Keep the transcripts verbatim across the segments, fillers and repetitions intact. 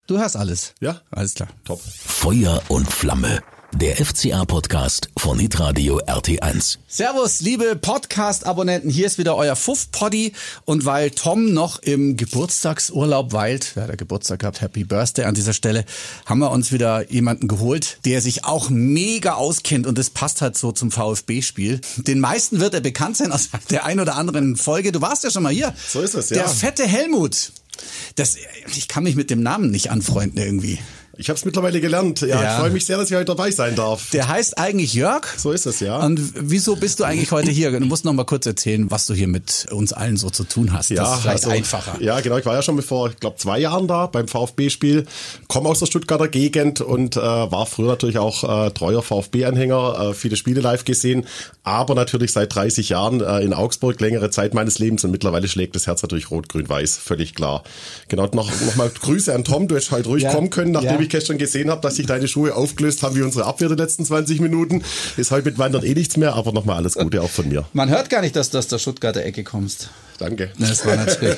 Du hörst alles? Ja. Alles klar. Top. Feuer und Flamme. Der F C A-Podcast von Hitradio R T eins. Servus, liebe Podcast-Abonnenten. Hier ist wieder euer Fuff-Poddy. Und weil Tom noch im Geburtstagsurlaub weilt, wer hat er Geburtstag gehabt, Happy Birthday an dieser Stelle, haben wir uns wieder jemanden geholt, der sich auch mega auskennt. Und das passt halt so zum VfB-Spiel. Den meisten wird er bekannt sein aus der ein oder anderen Folge. Du warst ja schon mal hier. So ist es, ja. Der fette Helmut. Das, ich kann mich mit dem Namen nicht anfreunden irgendwie. Ich habe es mittlerweile gelernt. Ja, ja, ich freue mich sehr, dass ich heute dabei sein darf. Der heißt eigentlich Jörg. So ist es, ja. Und wieso bist du eigentlich heute hier? Du musst noch mal kurz erzählen, was du hier mit uns allen so zu tun hast. Ja, das ist vielleicht also, einfacher. Ja, genau. Ich war ja schon vor, ich glaube, zwei Jahren da beim VfB-Spiel. Komme aus der Stuttgarter Gegend und äh, war früher natürlich auch äh, treuer VfB-Anhänger. Äh, viele Spiele live gesehen. Aber natürlich seit dreißig Jahren äh, in Augsburg, längere Zeit meines Lebens. Und mittlerweile schlägt das Herz natürlich rot-grün-weiß. Völlig klar. Genau. Noch, noch mal Grüße an Tom. Du hättest heute ruhig ja. kommen können, nachdem ja. ich gestern gesehen habe, dass sich deine Schuhe aufgelöst haben wie unsere Abwehr die letzten zwanzig Minuten. Ist heute mit Wandern eh nichts mehr, aber nochmal alles Gute auch von mir. Man hört gar nicht, dass du aus der Stuttgarter Ecke kommst. Danke. Das war natürlich.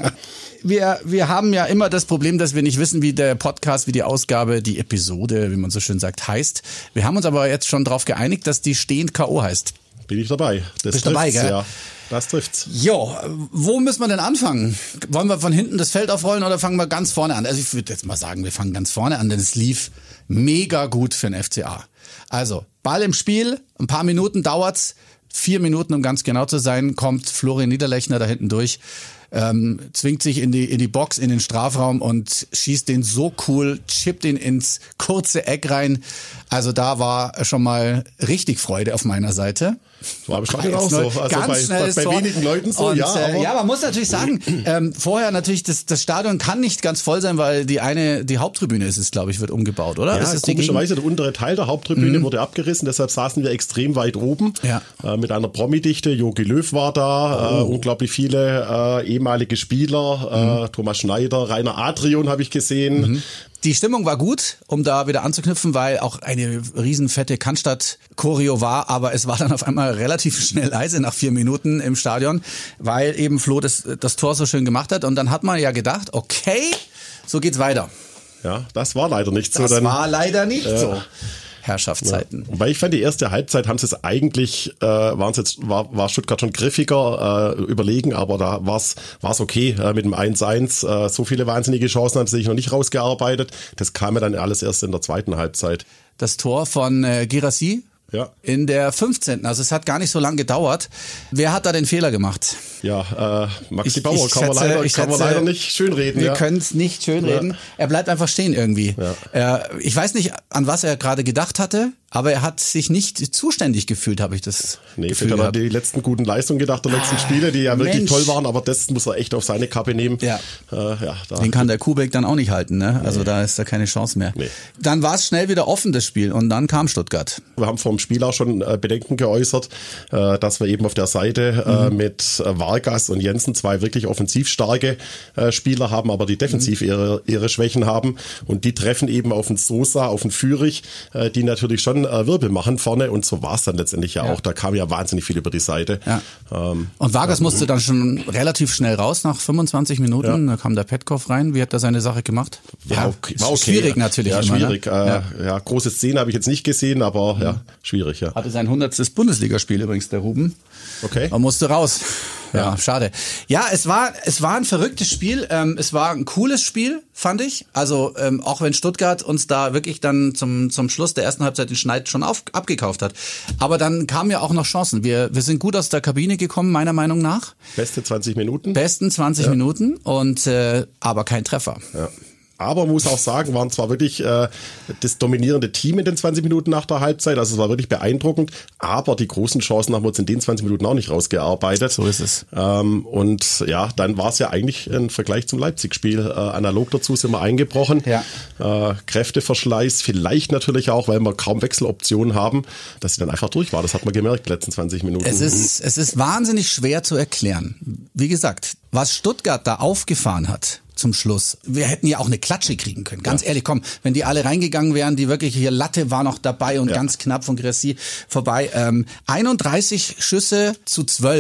Wir, wir haben ja immer das Problem, dass wir nicht wissen, wie der Podcast, wie die Ausgabe, die Episode, wie man so schön sagt, heißt. Wir haben uns aber jetzt schon darauf geeinigt, dass die stehend K O heißt. Bin ich dabei. Das Bist dabei, gell? Ja. Das trifft's. Jo, wo müssen wir denn anfangen? Wollen wir von hinten das Feld aufrollen oder fangen wir ganz vorne an? Also ich würde jetzt mal sagen, wir fangen ganz vorne an, denn es lief mega gut für den F C A. Also, Ball im Spiel, ein paar Minuten dauert's, vier Minuten, um ganz genau zu sein, kommt Florian Niederlechner da hinten durch, ähm, zwingt sich in die in die Box, in den Strafraum und schießt den so cool, chippt ihn ins kurze Eck rein. Also da war schon mal richtig Freude auf meiner Seite. War im Stadion auch so. Also ganz bei, bei wenigen Leuten so, und, ja. Äh, aber ja, man muss natürlich sagen, ähm, vorher natürlich, das, das Stadion kann nicht ganz voll sein, weil die eine, die Haupttribüne ist es, glaube ich, wird umgebaut, oder? Ja, ist komischerweise der untere Teil der Haupttribüne mhm. wurde abgerissen, deshalb saßen wir extrem weit oben. Ja. Äh, mit einer Promi-Dichte. Jogi Löw war da, oh. äh, unglaublich viele äh, ehemalige Spieler, mhm. äh, Thomas Schneider, Rainer Adrian habe ich gesehen. Mhm. Die Stimmung war gut, um da wieder anzuknüpfen, weil auch eine riesenfette Cannstatt-Choreo war, aber es war dann auf einmal relativ schnell leise nach vier Minuten im Stadion, weil eben Flo das, das Tor so schön gemacht hat und dann hat man ja gedacht, okay, so geht's weiter. Ja, das war leider nicht so. Das dann, war leider nicht äh, so. Herrschaftszeiten. Ja. Weil ich fand, die erste Halbzeit haben sie es eigentlich, äh, waren's jetzt, war, war Stuttgart schon griffiger, äh, überlegen, aber da war's war's okay äh, mit dem eins eins. Äh, so viele wahnsinnige Chancen haben sie sich noch nicht rausgearbeitet. Das kam ja dann alles erst in der zweiten Halbzeit. Das Tor von äh, Guirassy? Ja. In der fünfzehnten Also es hat gar nicht so lange gedauert. Wer hat da den Fehler gemacht? Ja, äh, Maxi ich, Bauer ich kann, schätze, man leider, ich kann schätze, man leider nicht schönreden. Wir ja. können es nicht schönreden. Ja. Er bleibt einfach stehen irgendwie. Ja. Äh, ich weiß nicht, an was er gerade gedacht hatte, aber er hat sich nicht zuständig gefühlt, habe ich das nee, Gefühl gehabt. Nee, gehabt. Die letzten guten Leistungen gedacht, der letzten ah, Spiele, die ja wirklich Mensch. toll waren, aber das muss er echt auf seine Kappe nehmen. Ja. Äh, ja, da. Den kann der Kubek dann auch nicht halten, ne? Also nee. da ist da keine Chance mehr. Nee. Dann war es schnell wieder offen, das Spiel, und dann kam Stuttgart. Wir haben vor dem Spiel auch schon äh, Bedenken geäußert, äh, dass wir eben auf der Seite äh, mhm. mit äh, Vargas und Jensen zwei wirklich offensiv starke äh, Spieler haben, aber die defensiv mhm. ihre, ihre Schwächen haben, und die treffen eben auf den Sosa, auf den Führig, äh, die natürlich schon äh, Wirbel machen vorne, und so war es dann letztendlich ja, ja auch. Da kam ja wahnsinnig viel über die Seite. Ja. Ähm, und Vargas ähm, musste dann schon relativ schnell raus nach fünfundzwanzig Minuten. Ja. Da kam der Petkov rein. Wie hat er seine Sache gemacht? War ja, okay. War okay. Schwierig natürlich. Ja, immer, schwierig. Ne? Äh, ja. ja, große Szene habe ich jetzt nicht gesehen, aber ja, schwierig. Ja. Hatte sein hundertstes Bundesligaspiel übrigens, der Ruben. Okay. Er musste raus. Ja, Ja, schade. Ja, es war es war ein verrücktes Spiel. Ähm, es war ein cooles Spiel, fand ich. Also ähm, auch wenn Stuttgart uns da wirklich dann zum zum Schluss der ersten Halbzeit den Schneid schon auf, abgekauft hat. Aber dann kamen ja auch noch Chancen. Wir wir sind gut aus der Kabine gekommen, meiner Meinung nach. Beste zwanzig Minuten. Besten zwanzig Ja. Minuten und äh, aber kein Treffer. Ja. Aber muss auch sagen, waren zwar wirklich äh, das dominierende Team in den zwanzig Minuten nach der Halbzeit, also es war wirklich beeindruckend, aber die großen Chancen haben wir uns in den zwanzig Minuten auch nicht rausgearbeitet. So ist es. Ähm, und ja, dann war es ja eigentlich ein Vergleich zum Leipzig-Spiel. Äh, analog dazu sind wir eingebrochen. Ja. Äh, Kräfteverschleiß, vielleicht natürlich auch, weil wir kaum Wechseloptionen haben, dass sie dann einfach durch war. Das hat man gemerkt, die letzten zwanzig Minuten. Es ist, es ist wahnsinnig schwer zu erklären. Wie gesagt, was Stuttgart da aufgefahren hat zum Schluss. Wir hätten ja auch eine Klatsche kriegen können. Ganz ja. ehrlich, komm, wenn die alle reingegangen wären, die wirklich hier, Latte war noch dabei und ja. ganz knapp von Guirassy vorbei. Ähm, einunddreißig Schüsse zu zwölf.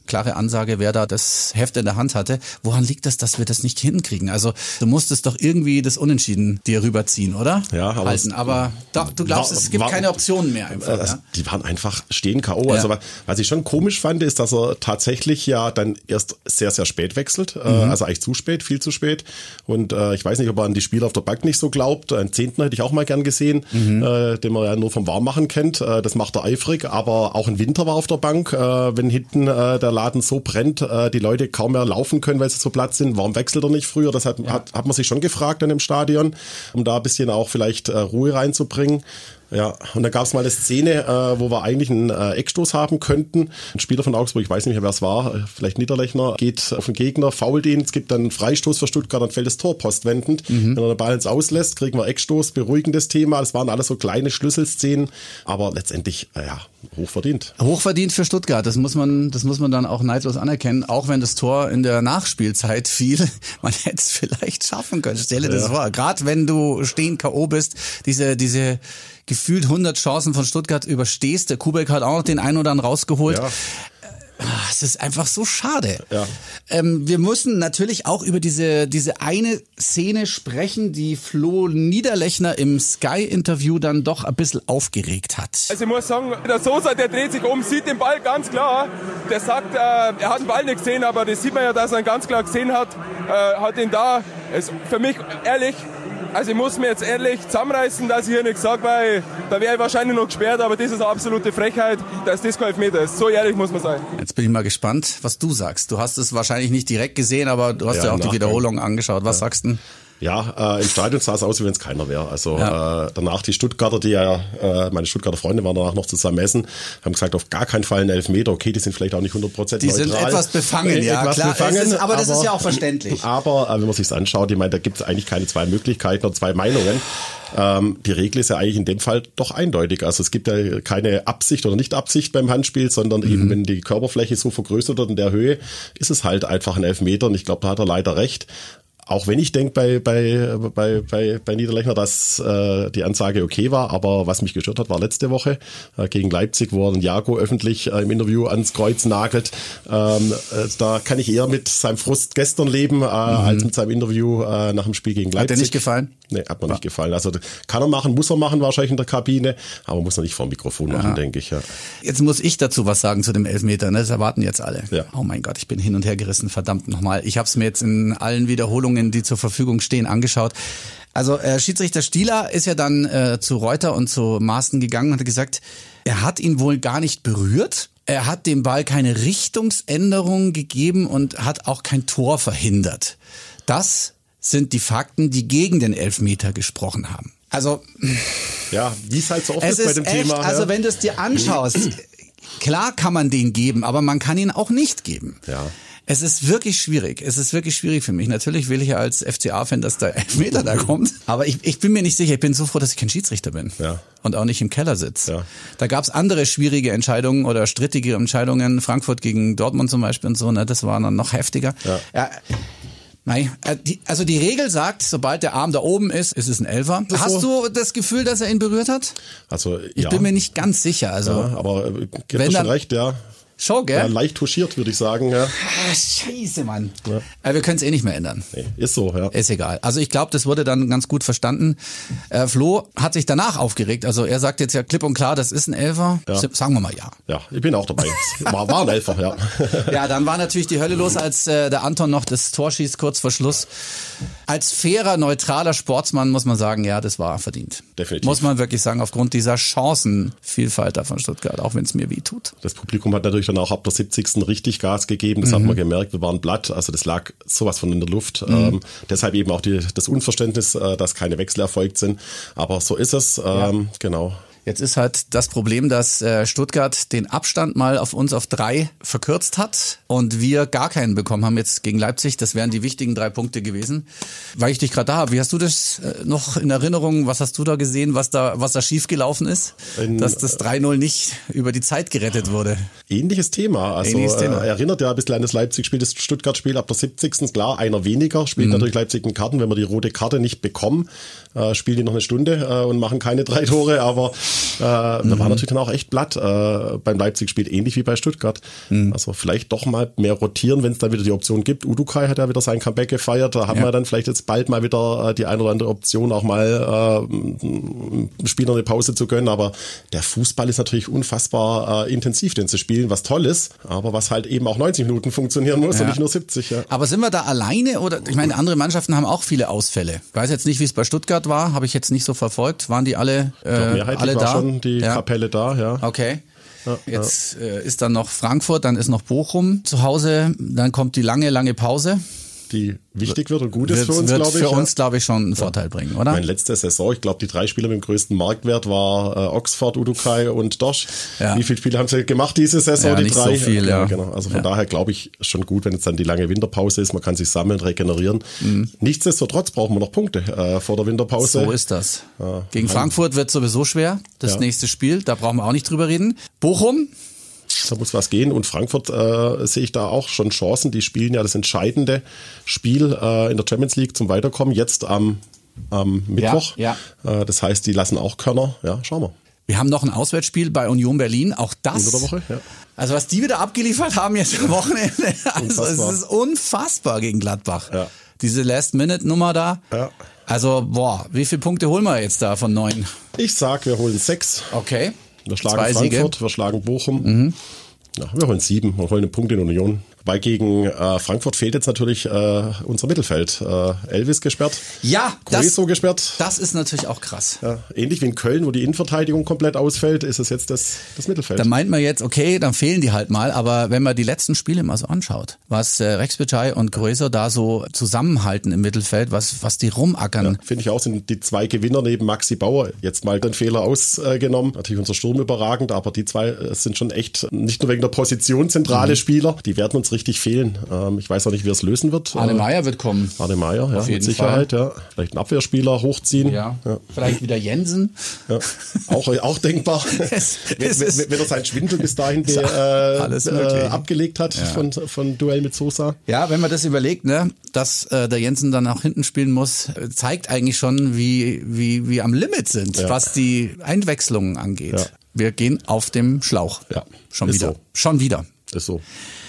klare Ansage, wer da das Heft in der Hand hatte. Woran liegt das, dass wir das nicht hinkriegen? Also du musstest doch irgendwie das Unentschieden dir rüberziehen, oder? Ja, aber, Halten. aber doch, du glaubst, war, es gibt war, keine Optionen mehr einfach. Äh, ja? Die waren einfach stehen K O. Ja. Also was ich schon komisch fand, ist, dass er tatsächlich ja dann erst sehr, sehr spät wechselt. Mhm. Also eigentlich zu spät, viel zu spät. Und äh, ich weiß nicht, ob er an die Spieler auf der Bank nicht so glaubt. Einen Zehnten hätte ich auch mal gern gesehen, mhm. äh, den man ja nur vom Warmmachen kennt. Äh, das macht er eifrig. Aber auch im Winter war auf der Bank, äh, wenn hinten äh, der Laden so brennt, äh, die Leute kaum mehr laufen können, weil sie so platt sind. Warum wechselt er nicht früher? Das hat, ja. hat, hat man sich schon gefragt dann im Stadion, um da ein bisschen auch vielleicht äh, Ruhe reinzubringen. Ja, und dann gab es mal eine Szene, äh, wo wir eigentlich einen äh, Eckstoß haben könnten. Ein Spieler von Augsburg, ich weiß nicht mehr, wer es war, vielleicht Niederlechner, geht auf den Gegner, fault ihn, es gibt dann einen Freistoß für Stuttgart, dann fällt das Tor postwendend. Mhm. Wenn er den Ball jetzt auslässt, kriegen wir Eckstoß, beruhigendes Thema. Das waren alles so kleine Schlüsselszenen, aber letztendlich, äh, ja, hochverdient. Hochverdient für Stuttgart, das muss man, das muss man dann auch neidlos anerkennen, auch wenn das Tor in der Nachspielzeit fiel. Man hätte es vielleicht schaffen können, stelle das ja. vor. Gerade wenn du stehend K O bist, diese, diese gefühlt hundert Chancen von Stuttgart überstehst. Der Kubek hat auch noch den einen oder anderen rausgeholt. Ja. Es ist einfach so schade. Ja. Ähm, wir müssen natürlich auch über diese diese eine Szene sprechen, die Flo Niederlechner im Sky-Interview dann doch ein bisschen aufgeregt hat. Also ich muss sagen, der Sosa, der dreht sich um, sieht den Ball ganz klar. Der sagt, äh, er hat den Ball nicht gesehen, aber das sieht man ja, dass er ihn ganz klar gesehen hat. Äh, hat ihn da, ist für mich ehrlich, also ich muss mir jetzt ehrlich zusammenreißen, dass ich hier nichts sage, weil da wäre ich wahrscheinlich noch gesperrt, aber das ist eine absolute Frechheit, dass das kein Elfmeter ist. So ehrlich muss man sein. Jetzt bin ich mal gespannt, was du sagst. Du hast es wahrscheinlich nicht direkt gesehen, aber du hast ja, ja auch die Wiederholung angeschaut. Was ja. sagst du denn? Ja, äh, im Stadion sah es aus, wie wenn es keiner wäre. Also ja. äh, danach die Stuttgarter, die ja, äh, meine Stuttgarter Freunde waren danach noch zusammen essen, haben gesagt, auf gar keinen Fall ein Elfmeter. Okay, die sind vielleicht auch nicht hundert Prozent Die neutral. sind etwas befangen, ja etwas klar. Befangen, ist, aber das aber, ist ja auch verständlich. Aber äh, wenn man sich's anschaut, ich meine, da gibt es eigentlich keine zwei Möglichkeiten oder zwei Meinungen. Ähm, die Regel ist ja eigentlich in dem Fall doch eindeutig. Also es gibt ja keine Absicht oder Nicht-Absicht beim Handspiel, sondern mhm. eben wenn die Körperfläche so vergrößert wird in der Höhe, ist es halt einfach ein Elfmeter. Und ich glaube, da hat er leider recht. Auch wenn ich denke bei bei bei bei bei Niederlechner, dass äh, die Ansage okay war, aber was mich gestört hat, war letzte Woche äh, gegen Leipzig, wo er den Jago öffentlich äh, im Interview ans Kreuz nagelt. Ähm, äh, da kann ich eher mit seinem Frust gestern leben, äh, mhm. als mit seinem Interview äh, nach dem Spiel gegen Leipzig. Hat dir nicht gefallen? Nee, hat mir ja. nicht gefallen. Also kann er machen, muss er machen wahrscheinlich in der Kabine, aber muss er nicht vor dem Mikrofon machen, ja. denke ich. Ja. Jetzt muss ich dazu was sagen zu dem Elfmeter, ne? Das erwarten jetzt alle. Ja. Oh mein Gott, ich bin hin und her gerissen, verdammt nochmal. Ich habe es mir jetzt in allen Wiederholungen, die zur Verfügung stehen, angeschaut. Also äh, Schiedsrichter Stieler ist ja dann äh, zu Reuter und zu Maaßen gegangen und hat gesagt, er hat ihn wohl gar nicht berührt. Er hat dem Ball keine Richtungsänderung gegeben und hat auch kein Tor verhindert. Das sind die Fakten, die gegen den Elfmeter gesprochen haben. Also ja, wie es halt so oft ist bei dem echt, Thema. Also ja. wenn du es dir anschaust, klar kann man den geben, aber man kann ihn auch nicht geben. Ja. Es ist wirklich schwierig. Es ist wirklich schwierig für mich. Natürlich will ich ja als F C A-Fan, dass der Elfmeter da kommt. Aber ich, ich bin mir nicht sicher. Ich bin so froh, dass ich kein Schiedsrichter bin. Ja. Und auch nicht im Keller sitze. Ja. Da gab es andere schwierige Entscheidungen oder strittige Entscheidungen. Frankfurt gegen Dortmund zum Beispiel und so. Ne? Das war dann noch heftiger. Ja. Ja. Nein, also die Regel sagt, sobald der Arm da oben ist, ist es ein Elfer. Hast du das Gefühl, dass er ihn berührt hat? Also Ich ja. bin mir nicht ganz sicher. Also ja, aber äh, gibt wenn schon dann, recht, ja. Schon, gell? Ja, leicht touchiert, würde ich sagen. Ja. Ah, scheiße, Mann. Ja. Aber wir können es eh nicht mehr ändern. Nee, ist so, ja. Ist egal. Also ich glaube, das wurde dann ganz gut verstanden. Äh, Flo hat sich danach aufgeregt. Also er sagt jetzt ja klipp und klar, das ist ein Elfer. Ja. Sagen wir mal ja. Ja, ich bin auch dabei. War, war ein Elfer, ja. Ja, dann war natürlich die Hölle los, als äh, der Anton noch das Tor schießt, kurz vor Schluss. Als fairer, neutraler Sportsmann muss man sagen, ja, das war verdient. Definitiv. Muss man wirklich sagen, aufgrund dieser Chancenvielfalt da von Stuttgart, auch wenn es mir weh tut. Das Publikum hat natürlich dann auch ab der siebzigsten richtig Gas gegeben, das mhm. hat man gemerkt, wir waren platt, also das lag sowas von in der Luft. Mhm. Ähm, deshalb eben auch die, das Unverständnis, äh, dass keine Wechsel erfolgt sind. Aber so ist es, ähm, ja. genau. Jetzt ist halt das Problem, dass äh, Stuttgart den Abstand mal auf uns auf drei verkürzt hat und wir gar keinen bekommen haben jetzt gegen Leipzig. Das wären die wichtigen drei Punkte gewesen. Weil ich dich gerade da habe, wie hast du das äh, noch in Erinnerung? Was hast du da gesehen, was da was da schiefgelaufen ist? In, dass das drei null nicht über die Zeit gerettet wurde. Ähnliches Thema. Also Ähnliches Thema. Äh, erinnert ja ein bisschen an das Leipzig-Spiel, das Stuttgart-Spiel ab der siebzigsten Klar, einer weniger, spielt mhm. natürlich Leipzig in Karten. Wenn wir die rote Karte nicht bekommen, äh, spielen die noch eine Stunde äh, und machen keine drei Tore. Aber Äh, da war natürlich dann auch echt platt äh, beim Leipzig-Spiel, ähnlich wie bei Stuttgart. Mhm. Also vielleicht doch mal mehr rotieren, wenn es dann wieder die Option gibt. Udukai hat ja wieder sein Comeback gefeiert. Da haben ja. wir dann vielleicht jetzt bald mal wieder äh, die eine oder andere Option, auch mal äh, Spieler eine Pause zu gönnen. Aber der Fußball ist natürlich unfassbar äh, intensiv, den zu spielen, was toll ist, aber was halt eben auch neunzig Minuten funktionieren muss ja. und nicht nur siebzig. Ja. Aber sind wir da alleine? Oder ich meine, andere Mannschaften haben auch viele Ausfälle. Ich weiß jetzt nicht, wie es bei Stuttgart war, habe ich jetzt nicht so verfolgt. Waren die alle, äh, alle war da? Schon die ja. Kapelle da, ja. Okay. Ja, jetzt ja. Äh, ist dann noch Frankfurt, dann ist noch Bochum zu Hause, dann kommt die lange, lange Pause. Die wichtig wird und gut ist wird, für uns, glaube ich. Wird für ja. uns, glaube ich, schon einen Vorteil bringen, oder? Meine letzte Saison, ich glaube, die drei Spieler mit dem größten Marktwert war äh, Oxford, Udukai und Dosch. Ja. Wie viele Spiele haben sie gemacht diese Saison, ja, die nicht drei? So viel, ja, ja. Genau. Also von ja. daher glaube ich schon gut, wenn jetzt dann die lange Winterpause ist, man kann sich sammeln, regenerieren. Mhm. Nichtsdestotrotz brauchen wir noch Punkte äh, vor der Winterpause. So ist das. Ja. Gegen Frankfurt wird sowieso schwer, das ja. nächste Spiel, da brauchen wir auch nicht drüber reden. Bochum? Da muss was gehen und Frankfurt äh, sehe ich da auch schon Chancen. Die spielen ja das entscheidende Spiel äh, in der Champions League zum Weiterkommen jetzt am, am Mittwoch. Ja, ja. Äh, das heißt, die lassen auch Körner. Ja, schauen wir. Wir haben noch ein Auswärtsspiel bei Union Berlin. Auch das. Unter der Woche, ja. Also was die wieder abgeliefert haben jetzt am Wochenende. Also unfassbar. Es ist unfassbar gegen Gladbach. Ja. Diese Last-Minute-Nummer da. Ja. Also boah, wie viele Punkte holen wir jetzt da von neun? Ich sag, wir holen sechs. Okay. Wir schlagen Zwei Frankfurt, Siege. wir schlagen Bochum. Mhm. Ja, wir holen sieben, wir holen einen Punkt in Union. Weil gegen äh, Frankfurt fehlt jetzt natürlich äh, unser Mittelfeld. Äh, Elvis gesperrt, ja, Grueso gesperrt. Das ist natürlich auch krass. Ja, ähnlich wie in Köln, wo die Innenverteidigung komplett ausfällt, ist es jetzt das, das Mittelfeld. Da meint man jetzt, okay, dann fehlen die halt mal. Aber wenn man die letzten Spiele mal so anschaut, was äh, Rex Bitschei und Grueso da so zusammenhalten im Mittelfeld, was, was die rumackern. Ja, finde ich auch, sind die zwei Gewinner neben Maxi Bauer jetzt mal den Fehler ausgenommen. Äh, natürlich unser Sturm überragend, aber die zwei äh, sind schon echt, nicht nur wegen der Position zentrale mhm. Spieler, die werden uns richtig fehlen. Ähm, ich weiß auch nicht, wie es lösen wird. Arne Meyer wird kommen. Arne Meyer, ja, mit Sicherheit. Ja. Vielleicht einen Abwehrspieler hochziehen. Ja. Ja. Vielleicht wieder Jensen. Ja. Auch, auch denkbar. es, es wenn, wenn er seinen Schwindel bis dahin be, äh, äh, abgelegt hat ja. von, von Duell mit Sosa. Ja, wenn man das überlegt, ne, dass äh, der Jensen dann auch hinten spielen muss, zeigt eigentlich schon, wie, wie, wie am Limit sind, ja. was die Einwechslungen angeht. Ja. Wir gehen auf dem Schlauch. Ja. Schon ist wieder. So. Schon wieder. Ist so.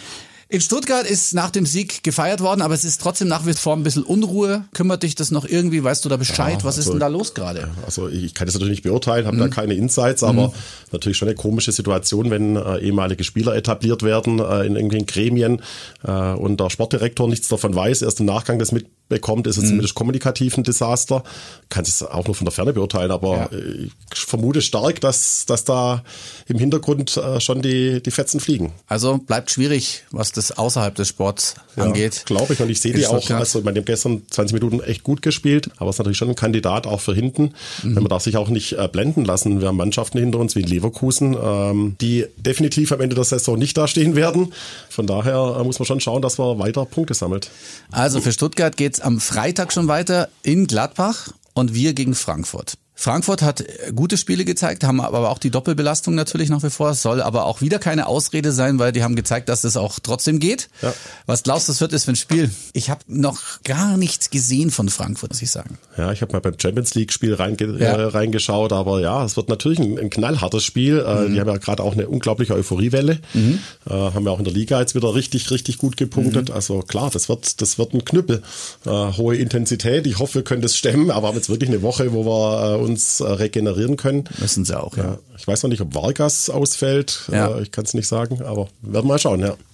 In Stuttgart ist nach dem Sieg gefeiert worden, aber es ist trotzdem nach wie vor ein bisschen Unruhe. Kümmert dich das noch irgendwie? Weißt du da Bescheid? Ja, Was also, ist denn da los gerade? Also ich kann das natürlich nicht beurteilen, habe mhm. da keine Insights, aber mhm. natürlich schon eine komische Situation, wenn äh, ehemalige Spieler etabliert werden äh, in irgendwelchen Gremien äh, und der Sportdirektor nichts davon weiß, erst im Nachgang das mitbekommt, ist es mhm. zumindest kommunikativ ein Desaster. Kann es auch nur von der Ferne beurteilen, aber ja. ich vermute stark, dass, dass da im Hintergrund äh, schon die, die Fetzen fliegen. Also bleibt schwierig, was das außerhalb des Sports ja, angeht. Glaube ich, und ich sehe die auch, also man hat gestern zwanzig Minuten echt gut gespielt, aber es ist natürlich schon ein Kandidat auch für hinten. Mhm. Wenn man darf sich auch nicht äh, blenden lassen. Wir haben Mannschaften hinter uns wie in Leverkusen, ähm, die definitiv am Ende der Saison nicht dastehen werden. Von daher äh, muss man schon schauen, dass man weiter Punkte sammelt. Also für Stuttgart geht's am Freitag schon weiter in Gladbach und wir gegen Frankfurt. Frankfurt hat gute Spiele gezeigt, haben aber auch die Doppelbelastung natürlich nach wie vor. Es soll aber auch wieder keine Ausrede sein, weil die haben gezeigt, dass es auch trotzdem geht. Ja. Was glaubst du, das wird es für ein Spiel? Ich habe noch gar nichts gesehen von Frankfurt, muss ich sagen. Ja, ich habe mal beim Champions League Spiel reinge- ja. äh, reingeschaut, aber ja, es wird natürlich ein, ein knallhartes Spiel. Mhm. Äh, die haben ja gerade auch eine unglaubliche Euphoriewelle. Mhm. Äh, haben ja auch in der Liga jetzt wieder richtig, richtig gut gepunktet. Mhm. Also klar, das wird, das wird ein Knüppel. Äh, hohe Intensität. Ich hoffe, wir können das stemmen, aber haben jetzt wirklich eine Woche, wo wir äh, uns regenerieren können. Müssen sie auch, ja. ja. Ich weiß noch nicht, ob Vargas ausfällt. Ja. Ich kann es nicht sagen, aber werden wir mal schauen, ja.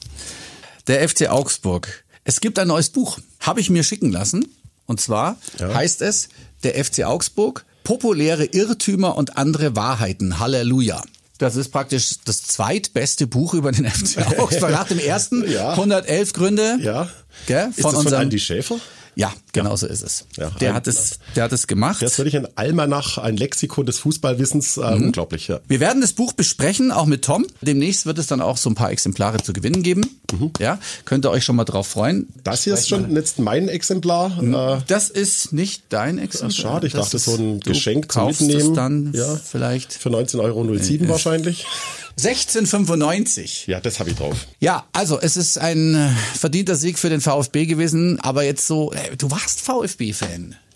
Der F C Augsburg. Es gibt ein neues Buch. Habe ich mir schicken lassen. Und zwar ja. heißt es, der F C Augsburg, populäre Irrtümer und andere Wahrheiten. Halleluja. Das ist praktisch das zweitbeste Buch über den F C Augsburg. Nach dem ersten, ja. hundertelf Gründe. Ja. Gell, ist von das von Andi Schäfer? Ja, genau ja. so ist es. Ja, der ein, hat es, der hat es gemacht. Das ist wirklich ein Almanach, ein Lexikon des Fußballwissens, äh, mhm. unglaublich. Ja. Wir werden das Buch besprechen, auch mit Tom. Demnächst wird es dann auch so ein paar Exemplare zu gewinnen geben. Mhm. Ja, könnt ihr euch schon mal drauf freuen. Das hier ist schon jetzt mein Exemplar. Mhm. Das ist nicht dein Exemplar. Ach, schade, ich das dachte ist, so ein Geschenk zum Mitnehmen. Es dann ja. vielleicht für neunzehn Euro null sieben äh, wahrscheinlich. sechzehn fünfundneunzig. Ja, das habe ich drauf. Ja, also es ist ein verdienter Sieg für den VfB gewesen, aber jetzt so, du warst VfB-Fan.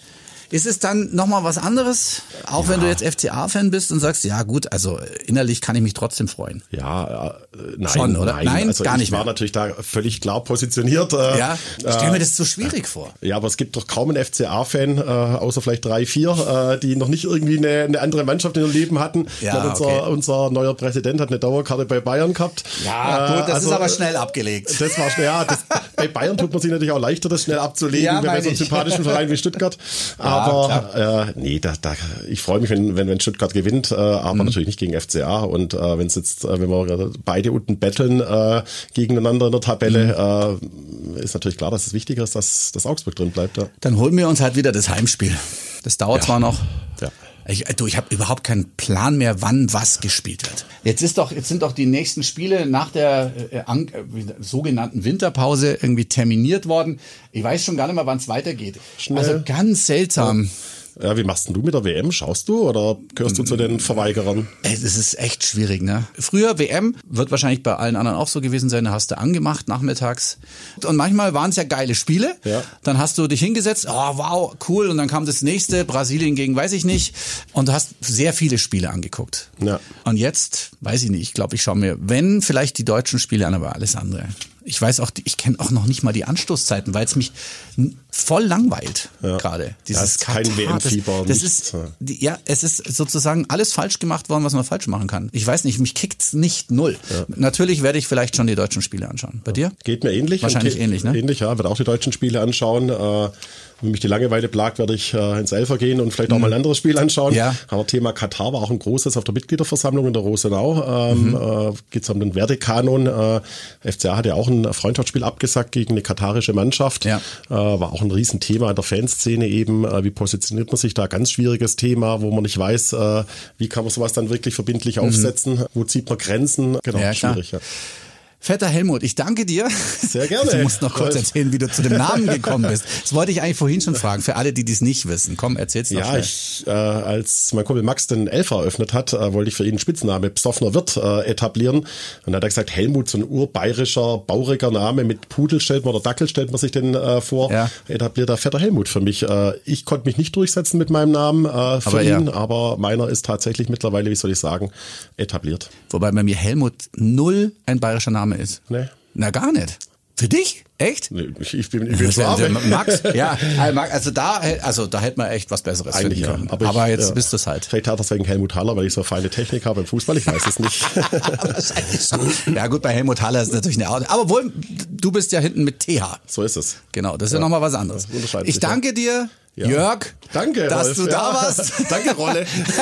Ist es dann nochmal was anderes, auch ja. wenn du jetzt F C A-Fan bist und sagst, ja gut, also innerlich kann ich mich trotzdem freuen. Ja, äh, nein, Schon, oder? nein, nein also gar nicht ich war mehr. natürlich da völlig klar positioniert. Äh, ja, ich stelle mir äh, das so schwierig vor. Ja, aber es gibt doch kaum einen F C A-Fan, äh, außer vielleicht drei, vier, äh, die noch nicht irgendwie eine, eine andere Mannschaft in ihrem Leben hatten. Ja, unser, okay. unser neuer Präsident hat eine Dauerkarte bei Bayern gehabt. Ja, gut, das also, ist aber schnell abgelegt. Das war schnell, ja, das, bei Bayern tut man sich natürlich auch leichter, das schnell abzulegen, Ja, wenn wir meine so einen ich. sympathischen Verein wie Stuttgart. Aber ja, äh, nee, da, da, ich freue mich, wenn, wenn, wenn Stuttgart gewinnt, äh, aber mhm. natürlich nicht gegen F C A. Und äh, wenn es jetzt, äh, wenn wir beide unten betteln äh, gegeneinander in der Tabelle, mhm. äh, ist natürlich klar, dass es wichtiger ist, dass das Augsburg drin bleibt. Ja. Dann holen wir uns halt wieder das Heimspiel. Das dauert ja. zwar noch. Ja. Ich, du, ich habe überhaupt keinen Plan mehr, wann was gespielt wird. Jetzt ist doch, jetzt sind doch die nächsten Spiele nach der äh, an, äh, sogenannten Winterpause irgendwie terminiert worden. Ich weiß schon gar nicht mehr, wann es weitergeht. Schnell. Also ganz seltsam. Ja. Ja, wie machst denn du mit der W M? Schaust du oder gehörst du zu den Verweigerern? Es ist echt schwierig, ne? Früher W M, wird wahrscheinlich bei allen anderen auch so gewesen sein, da hast du angemacht nachmittags. Und manchmal waren es ja geile Spiele. Ja. Dann hast du dich hingesetzt, oh wow, cool. Und dann kam das nächste, Brasilien gegen weiß ich nicht. Und du hast sehr viele Spiele angeguckt. Ja. Und jetzt, weiß ich nicht, ich glaube, ich schaue mir, wenn, vielleicht die deutschen Spiele an, aber alles andere. Ich weiß auch, ich kenne auch noch nicht mal die Anstoßzeiten, weil es mich voll langweilt ja. gerade. Dieses das ist kein W M-Fieber. Das, das ist, ja, es ist sozusagen alles falsch gemacht worden, was man falsch machen kann. Ich weiß nicht, mich kickt's nicht null. Ja. Natürlich werde ich vielleicht schon die deutschen Spiele anschauen. Bei dir? Geht mir ähnlich. Wahrscheinlich und, ähnlich, ne? Ähnlich, ja. Werde auch die deutschen Spiele anschauen. Äh, wenn mich die Langeweile plagt, werde ich äh, ins Elfer gehen und vielleicht auch mal ein anderes Spiel anschauen. Ja. Aber Thema Katar war auch ein großes auf der Mitgliederversammlung in der Rosenau. Ähm, mhm. äh, geht es um den Werdekanon. Äh, F C A hat ja auch ein Freundschaftsspiel abgesagt gegen eine katarische Mannschaft. Ja. Äh, war auch ein Riesenthema in der Fanszene eben. Äh, wie positioniert man sich da? Ganz schwieriges Thema, wo man nicht weiß, äh, wie kann man sowas dann wirklich verbindlich mhm. aufsetzen? Wo zieht man Grenzen? Genau, ja, schwierig. Ja. Vetter Helmut, ich danke dir. Sehr gerne. Du musst noch kurz erzählen, wie du zu dem Namen gekommen bist. Das wollte ich eigentlich vorhin schon fragen, für alle, die dies nicht wissen. Komm, erzähl's doch ja, schnell. Ich, äh, als mein Kumpel Max den Elfer eröffnet hat, äh, wollte ich für ihn einen Spitznamen Psoffner Wirt äh, etablieren. Und dann hat er gesagt, Helmut, so ein urbayerischer, bauriger Name mit Pudel stellt man oder Dackel stellt man sich den äh, vor. Ja. Etabliert der Vetter Helmut für mich. Äh, ich konnte mich nicht durchsetzen mit meinem Namen äh, für aber ihn, ja. aber meiner ist tatsächlich mittlerweile, wie soll ich sagen, etabliert. Wobei bei mir Helmut null ein bayerischer Name ist. Nee. Na, gar nicht. Für dich? Echt? Nee, ich, ich bin, ich bin Schwabe. Max, ja, also da, also da hätte man echt was Besseres Eigentlich finden können. Ja, aber, aber ich, jetzt ja. bist du es halt. Vielleicht hat das wegen Helmut Haller, weil ich so eine feine Technik habe im Fußball, ich weiß es nicht. Wahrscheinlich schon. Ja gut, bei Helmut Haller ist es natürlich eine Auto. Aber wohl, du bist ja hinten mit T H. So ist es. Genau, das ist ja, ja nochmal was anderes. Ich danke dir. Ja. Jörg, danke, dass Rolf. du da ja. warst. Danke, Rolle.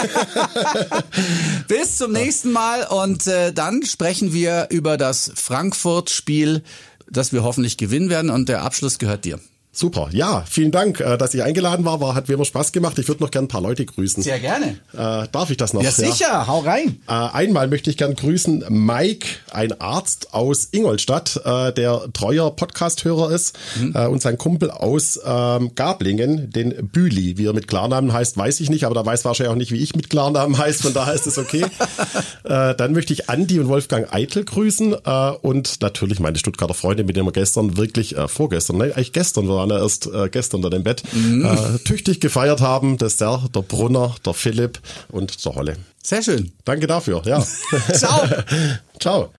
Bis zum nächsten Mal und äh, dann sprechen wir über das Frankfurt-Spiel, das wir hoffentlich gewinnen werden und der Abschluss gehört dir. Super, ja, vielen Dank, dass ich eingeladen war, war hat wie immer Spaß gemacht. Ich würde noch gern ein paar Leute grüßen. Sehr gerne. Äh, darf ich das noch? Ja, sicher, ja. Hau rein. Äh, einmal möchte ich gern grüßen Mike, ein Arzt aus Ingolstadt, äh, der treuer Podcast-Hörer ist mhm. äh, und sein Kumpel aus ähm, Gablingen, den Büli. Wie er mit Klarnamen heißt, weiß ich nicht, aber da weiß wahrscheinlich auch nicht, wie ich mit Klarnamen heißt, von daher ist es okay. äh, dann möchte ich Andi und Wolfgang Eitel grüßen äh, und natürlich meine Stuttgarter Freunde, mit denen wir gestern wirklich, äh, vorgestern, ne, eigentlich gestern waren erst äh, gestern unter dem Bett, mhm. äh, tüchtig gefeiert haben. Das ist der, der Brunner, der Philipp und der Holle. Sehr schön. Danke dafür, ja. Ciao. Ciao.